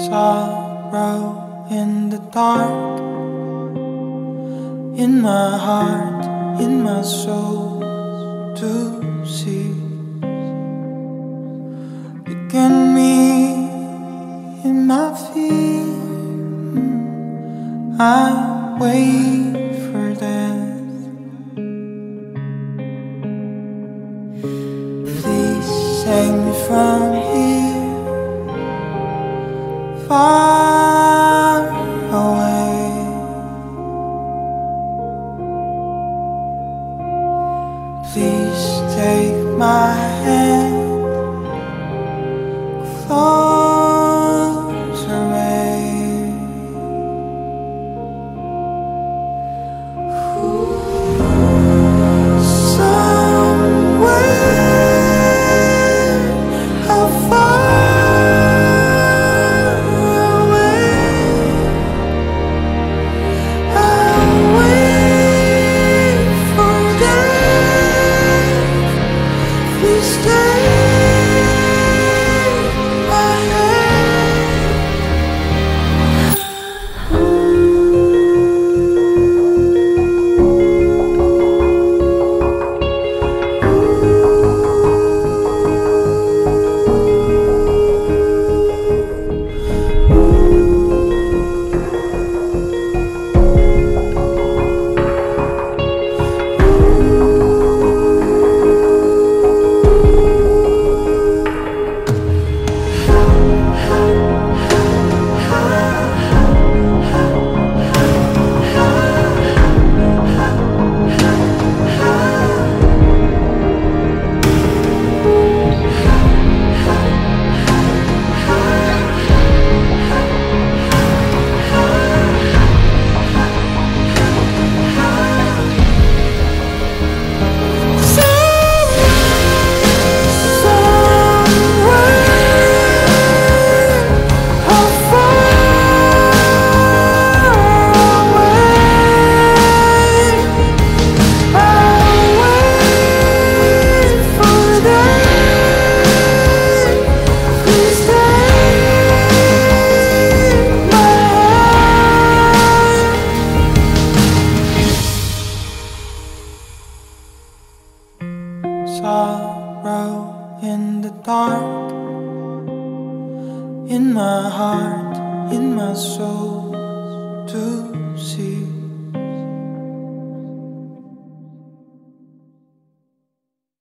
sorrow in the dark, in my heart, in my soul, to see. Look at me in my fear, I wait for death. Please save me from here, far away. Please take my hand closer away. Somewhere how far away, I'll wait for death. Please take my hand. Sorrow in the dark, in my heart, in my soul, to see.